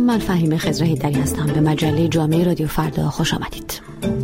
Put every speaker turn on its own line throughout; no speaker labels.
من فهیمه خضرهیدری هستم. به مجله جامعه رادیو فردا خوش آمدید.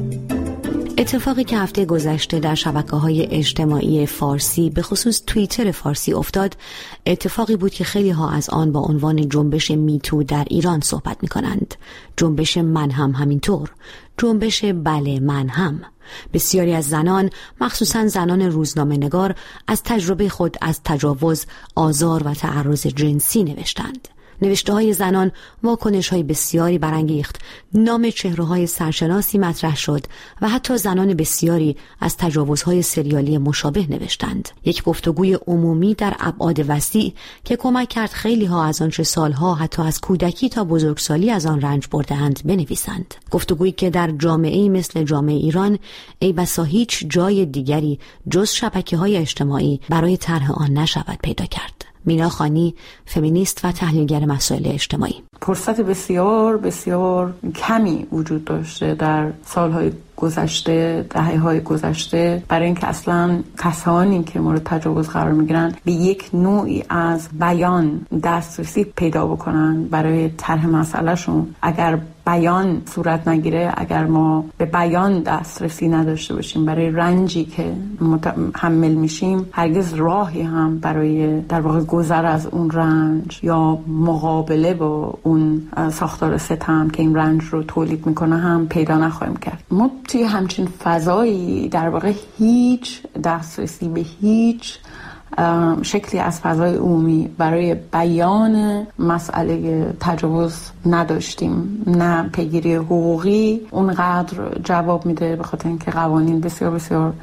اتفاقی که هفته گذشته در شبکه‌های اجتماعی فارسی به خصوص توییتر فارسی افتاد، اتفاقی بود که خیلی ها از آن با عنوان جنبش میتو در ایران صحبت می‌کنند. جنبش من هم همینطور، جنبش بله من هم. بسیاری از زنان، مخصوصاً زنان روزنامه‌نگار، از تجربه خود از تجاوز، آزار و تعرض جنسی نوشتند. نوشته‌های زنان واکنش‌های بسیاری برانگیخت، نام چهره‌های سرشناسی مطرح شد و حتی زنان بسیاری از تجاوزهای سریالی مشابه نوشتند. یک گفتگوی عمومی در ابعاد وسیع که کمک کرد خیلی‌ها از آنچه سالها حتی از کودکی تا بزرگسالی از آن رنج برده‌اند بنویسند. گفتگویی که در جامعه‌ای مثل جامعه ایران ای بسا هیچ جای دیگری جز شبکه‌های اجتماعی برای طرح آن نشود پیدا کرد. مینا خانی، فمینیست و تحلیلگر مسائل اجتماعی:
فرصت بسیار بسیار کمی وجود داشته در سالهای گذشته، دهه‌های گذشته، برای اینکه اصلا کسانی که مورد تجاوز قرار میگیرن به یک نوعی از بیان دسترسی پیدا بکنن برای طرح مسئلهشون. اگر بیان صورت نگیره، اگر ما به بیان دسترسی نداشته باشیم برای رنجی که متحمل میشیم، هرگز راهی هم برای در واقع گذر از اون رنج یا مقابله با اون ساختار ستم که این رنج رو تولید میکنه هم پیدا نخواهیم کرد. ما توی همچین فضایی در واقع هیچ دسترسی به هیچ شکلی از فضای عمومی برای بیان مسئله تجاوز نداشتیم. نه پیگیری حقوقی اونقدر جواب میده، به خاطر اینکه قوانین بسیار بسیار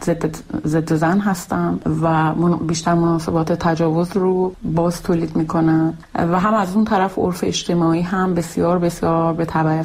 ضد زن هستن و بیشتر مناسبات تجاوز رو باز تولید میکنن، و هم از اون طرف عرف اجتماعی هم بسیار بسیار به تبع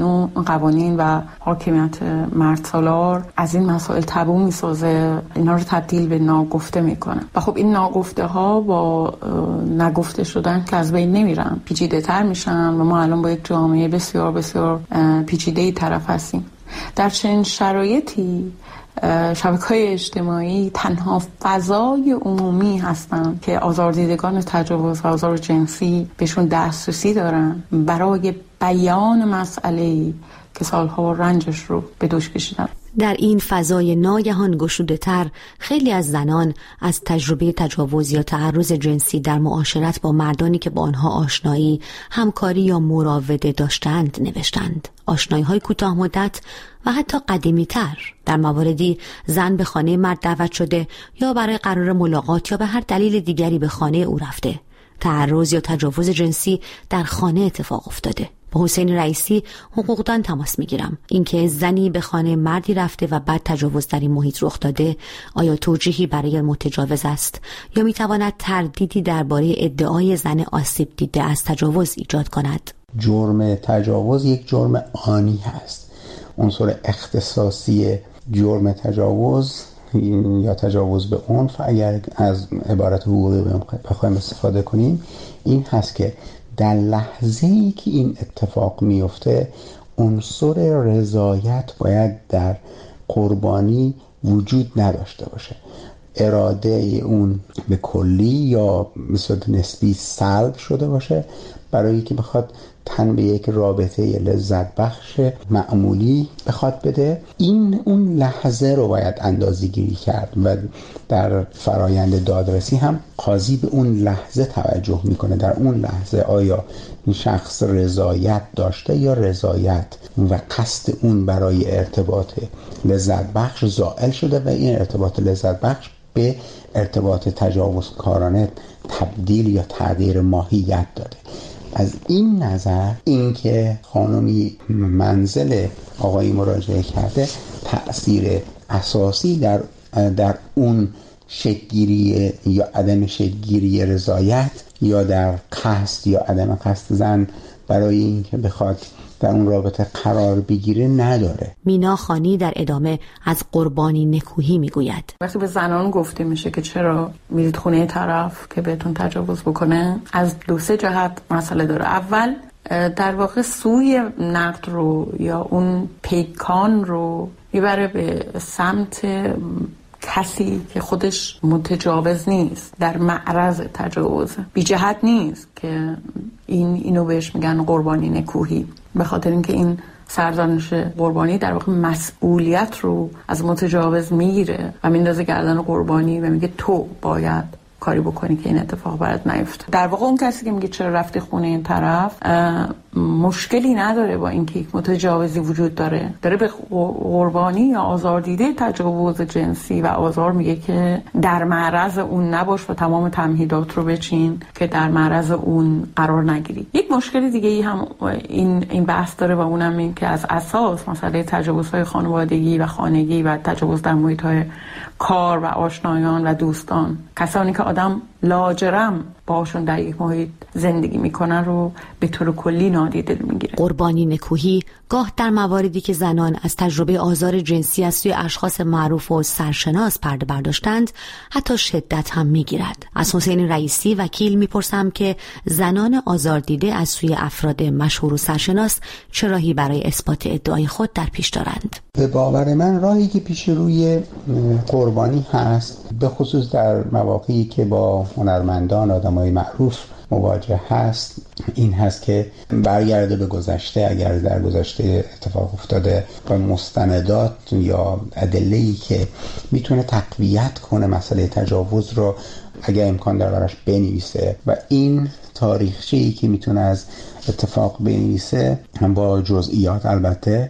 قوانین و حاکمیت مردسالار از این مسائل تابو میسازه، اینا رو تبدیل به ناگفته میکنه. و خب این ناگفته ها با نگفته شدن که از بین نمیرن، پیچیده تر میشن و ما الان با یک جامعه بسیار بسیار پیچیده‌ای طرف هستیم. در چنین شرایطی شبکه‌های اجتماعی تنها فضای عمومی هستن که آزاردیدگان تجاوز و آزار جنسی بهشون دسترسی دارن برای بیان مسئله‌ای که سالها رنجش رو به دوش کشیدن.
در این فضای ناگهان گشوده تر، خیلی از زنان از تجربه تجاوز یا تعرض جنسی در معاشرت با مردانی که با آنها آشنایی، همکاری یا مراوده داشتند نوشتند. آشنایی‌های کوتاه مدت و حتی قدیمی تر. در مواردی زن به خانه مرد دعوت شده یا برای قرار ملاقات یا به هر دلیل دیگری به خانه او رفته. تعرض یا تجاوز جنسی در خانه اتفاق افتاده. با حسین رئیسی، حقوقدان، تماس میگیرم. اینکه زنی به خانه مردی رفته و بعد تجاوز در این محیط رخ داده، آیا توجیهی برای متجاوز است یا میتواند تردیدی درباره ادعای زن آسیب دیده از تجاوز ایجاد کند؟
جرم تجاوز یک جرم آنی هست. عنصر اختصاصی جرم تجاوز یا تجاوز به عنف، اگر از عبارت حقوقی بخوایم استفاده کنیم، این هست که در لحظه‌ای که این اتفاق میفته، عنصر رضایت باید در قربانی وجود نداشته باشه. اراده اون به کلی یا به صورت نسبی سلب شده باشه برای که بخواد تن به یک رابطه لذت بخش معمولی بخواد بده. این اون لحظه رو باید اندازه گیری کرد و در فرایند دادرسی هم قاضی به اون لحظه توجه میکنه. در اون لحظه آیا این شخص رضایت داشته یا رضایت و قصد اون برای ارتباط لذت بخش زائل شده و این ارتباط لذت بخش به ارتباط تجاوزکارانه تبدیل یا تغییر ماهیت داده. از این نظر اینکه خانمی منزل آقایی مراجعه کرده تأثیر اساسی در اون شکل‌گیری یا عدم شکل‌گیری رضایت یا در قصد یا عدم قصد زن برای اینکه بخواد در اون رابطه قرار بگیره نداره.
مینا خانی در ادامه از قربانی نکوهی میگوید:
وقتی به زنان گفته میشه که چرا میرید خونه طرف که بهتون تجاوز بکنه، از 2-3 جهت مسئله داره. اول در واقع سوی نقد رو یا اون پیکان رو میبره به سمت کسی که خودش متجاوز نیست، در معرض تجاوز، بی جهت نیست که اینو بهش میگن قربانی نکوهی، به خاطر اینکه این سرزنش قربانی در واقع مسئولیت رو از متجاوز میگیره و میندازه گردن قربانی و میگه تو باید کاری بکنی که این اتفاق برات نیفته. در واقع اون کسی که میگه چرا رفتی خونه این طرف مشکلی نداره با اینکه یک متجاوزی وجود داره به قربانی یا آزاردیده تجاوز جنسی و آزار میگه که در معرض اون نباش و تمام تمهیدات رو بچین که در معرض اون قرار نگیری. یک مشکل دیگه ای هم این بحث داره و اونم این که از اساس مسئله تجاوزهای خانوادگی و خانگی و تجاوز در محیط‌های کار و آشنایان و دوستان، کسانی که آدم لاجرم باشون در یک محیط زندگی میکنن رو به طور کلی نادیده میگیره.
قربانی نکوهی گاه در مواردی که زنان از تجربه آزار جنسی از سوی اشخاص معروف و سرشناس پرده برداشتند حتی شدت هم میگیرد. از حسین رئیسی وکیل میپرسم که زنان آزار دیده از سوی افراد مشهور و سرشناس چه راهی برای اثبات ادعای خود در پیش دارند؟
به باور من راهی که پیش روی قربانی هست، به خصوص در مواقعی که با هنرمندان، آدمای معروف مواجه هست، این هست که برگرده به گذشته، اگر در گذشته اتفاق افتاده، و مستندات یا ادله‌ای که میتونه تقویت کنه مسئله تجاوز رو اگر امکان داره براش بنویسه و این تاریخچه‌ای که میتونه از اتفاق بنویسه هم با جزئیات البته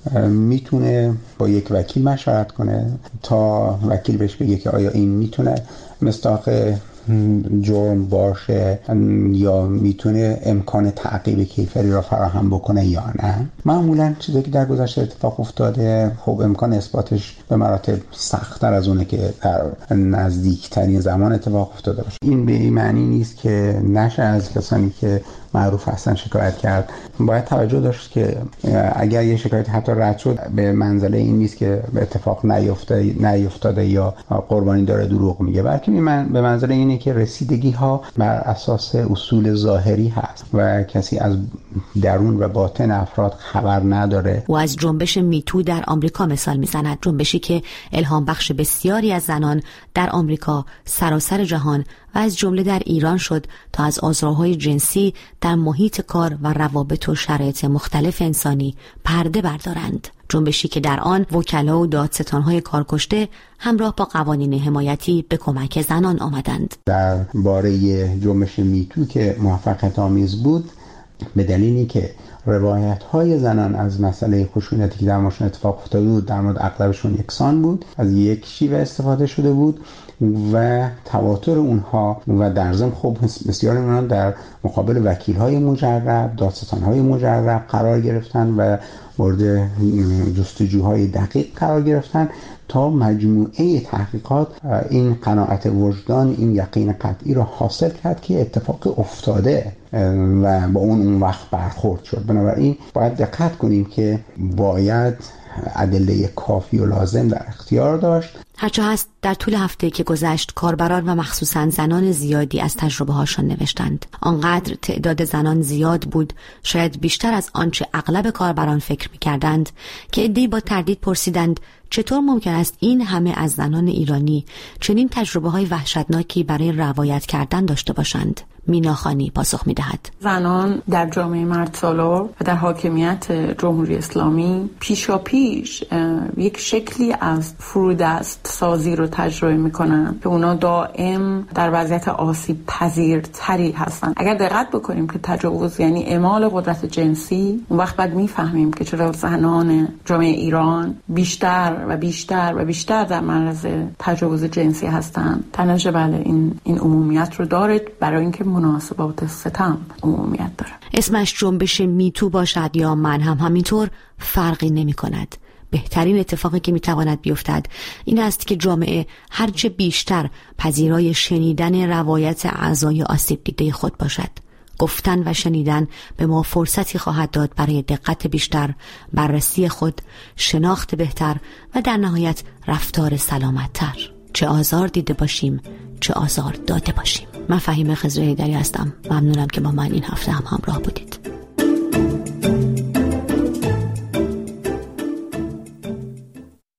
میتونه با یک وکیل مشورت کنه تا وکیل بهش بگه که آیا این میتونه مصداق جرم باشه یا میتونه امکان تعقیب کیفری را فراهم بکنه یا نه. معمولا چیزی که در گذشته اتفاق افتاده خب امکان اثباتش به مراتب سخت‌تر از اونه که در نزدیکترین زمان اتفاق افتاده باشه. این به این معنی نیست که نشه از کسانی که معروف هستن شکایت کرد. باید توجه داشت که اگر یه شکایت حتی رد شد به منزله این نیست که به اتفاق نیفتاده یا قربانی داره دروغ میگه، بلکه به منزله اینه که رسیدگی ها بر اساس اصول ظاهری هست و کسی از درون و باطن افراد خبر نداره.
و از جنبش میتو در آمریکا مثال میزند، جنبشی که الهام بخش بسیاری از زنان در آمریکا، سراسر جهان و از جمله در ایران شد تا از آزارهای جنسی در محیط کار و روابط و شرایط مختلف انسانی پرده بردارند. جنبشی که در آن وکلا و دادستان‌های کارکشته همراه با قوانین حمایتی به کمک زنان آمدند.
در باره جنبش میتو که موفقیت آمیز بود به دلیلی که روایت‌های زنان از مسئله خشونتی که در ماشین اتفاق افتاده بود در مورد اغلبشون یکسان بود، از یک شیوه استفاده شده بود و تواتر اونها و در ضمن خب بسیار اونها در مقابل وکیل‌های مجرب، دادستان‌های مجرب قرار گرفتن و مورد جستجوهای دقیق قرار گرفتن تا مجموعه تحقیقات این قناعت وجدان، این یقین قطعی را حاصل کرد که اتفاق افتاده و با اون وقت برخورد شد. بنابراین باید دقت کنیم که باید ادله کافی و لازم در اختیار داشت.
هرچه هست در طول هفته که گذشت کاربران و مخصوصاً زنان زیادی از تجربه هاشان نوشتند. آنقدر تعداد زنان زیاد بود، شاید بیشتر از آنچه اغلب کاربران فکر می‌کردند، که عده‌ای با تردید پرسیدند چطور ممکن است این همه از زنان ایرانی چنین تجربه‌های وحشتناکی برای روایت کردن داشته باشند. مینا خانی پاسخ می‌دهد:
زنان در جامعه مردسالار و در حاکمیت جمهوری اسلامی پیشاپیش یک شکلی از فرودست سازی رو تجربه میکنن که اونا دائم در وضعیت آسیب پذیرتری هستن. اگر دقت بکنیم که تجاوز یعنی اعمال قدرت جنسی، اون وقت بعد میفهمیم که چرا زنان جامعه ایران بیشتر و بیشتر و بیشتر در معرض تجاوز جنسی هستن. تنشه بله این عمومیت رو داره برای اینکه مناسبات ستم عمومیت داره.
اسمش جنبش میتو باشد یا من هم همینطور فرقی نمی کند. بهترین اتفاقی که میتواند بیفتد این است که جامعه هرچه بیشتر پذیرای شنیدن روایت اعضای آسیب دیده خود باشد. گفتن و شنیدن به ما فرصتی خواهد داد برای دقت بیشتر، بررسی خود، شناخت بهتر و در نهایت رفتار سلامت‌تر. چه آزار دیده باشیم، چه آزار داده باشیم. من فهیمه خضر حیدری هستم. ممنونم که با من این هفته هم همراه بودید.